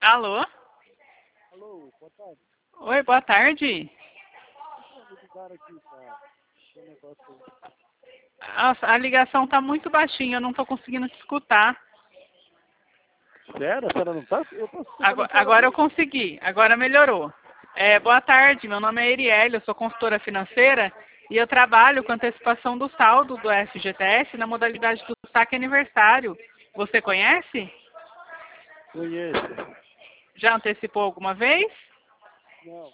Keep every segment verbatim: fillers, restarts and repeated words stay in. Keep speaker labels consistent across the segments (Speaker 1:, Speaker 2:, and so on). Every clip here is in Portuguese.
Speaker 1: Alô?
Speaker 2: Alô, boa tarde.
Speaker 1: Oi, boa tarde.
Speaker 2: Me ligaram aqui pra um negócio aí.
Speaker 1: Nossa, a ligação tá muito baixinha, eu não tô conseguindo te escutar.
Speaker 2: Sério? A senhora não tá? Eu tô escutando
Speaker 1: Agora,
Speaker 2: a senhora
Speaker 1: agora eu
Speaker 2: bem.
Speaker 1: consegui, agora melhorou. É, boa tarde, meu nome é Erielle, eu sou consultora financeira e eu trabalho com antecipação do saldo do F G T S na modalidade do saque aniversário. Você conhece?
Speaker 2: Conheço.
Speaker 1: Já antecipou alguma vez?
Speaker 2: Não.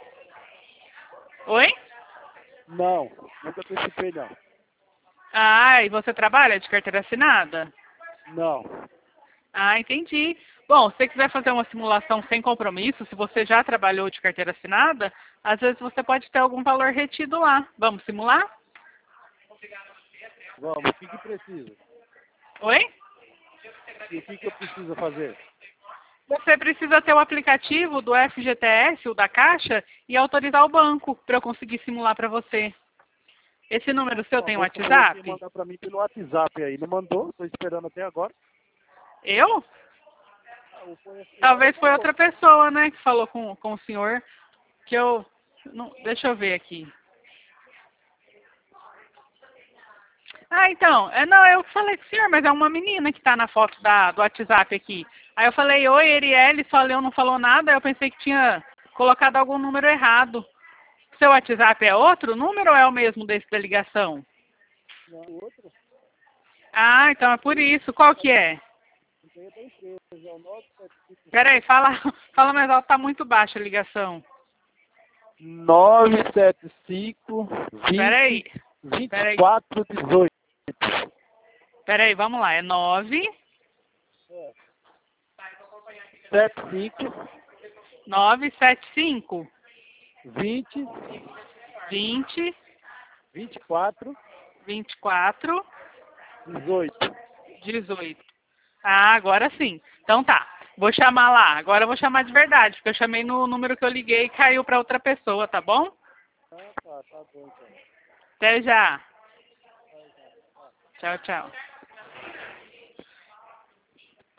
Speaker 1: Oi?
Speaker 2: Não. Nunca antecipei, não.
Speaker 1: Ah, e você trabalha de carteira assinada?
Speaker 2: Não.
Speaker 1: Ah, entendi. Bom, se você quiser fazer uma simulação sem compromisso, se você já trabalhou de carteira assinada, às vezes você pode ter algum valor retido lá. Vamos simular?
Speaker 2: Vamos, o que que precisa?
Speaker 1: Oi?
Speaker 2: E o que que eu preciso fazer?
Speaker 1: Você precisa ter o aplicativo do F G T S, o da Caixa, e autorizar o banco para eu conseguir simular para você. Esse número seu
Speaker 2: Ó, a
Speaker 1: tem
Speaker 2: moça falou que ia
Speaker 1: WhatsApp?
Speaker 2: mandar pra mim pelo WhatsApp aí. Não mandou? Tô esperando até agora.
Speaker 1: Eu?
Speaker 2: Ah, o conhecimento
Speaker 1: Talvez foi
Speaker 2: falou.
Speaker 1: outra pessoa, né, que falou com, com o senhor, que eu... Não, deixa eu ver aqui. Ah, então, é, não, eu falei com o senhor, mas é uma menina que tá na foto da, do WhatsApp aqui. Aí eu falei, oi, Erielle, só leu, não falou nada, eu pensei que tinha colocado algum número errado. Seu WhatsApp é outro número ou é o mesmo desse da ligação?
Speaker 2: Não, o outro?
Speaker 1: Ah, então é por isso. Qual que é?
Speaker 2: Isso aí é da empresa. É o nove sete cinco
Speaker 1: Peraí, fala, fala mais alto, tá muito baixa a ligação.
Speaker 2: nove sete cinco
Speaker 1: Peraí,
Speaker 2: vinte vinte e
Speaker 1: peraí,
Speaker 2: quatro dezoito.
Speaker 1: peraí, vamos lá, é nove
Speaker 2: É. sete cinco
Speaker 1: nove sete cinco
Speaker 2: vinte
Speaker 1: vinte
Speaker 2: vinte e quatro
Speaker 1: vinte e quatro
Speaker 2: dezoito.
Speaker 1: dezoito. Ah, agora sim. Então tá. Vou chamar lá. Agora eu vou chamar de verdade, porque eu chamei no número que eu liguei e caiu para outra pessoa, tá bom?
Speaker 2: Ah, tá, tá bom então.
Speaker 1: Até já.
Speaker 2: Tá, já.
Speaker 1: Tchau, tchau.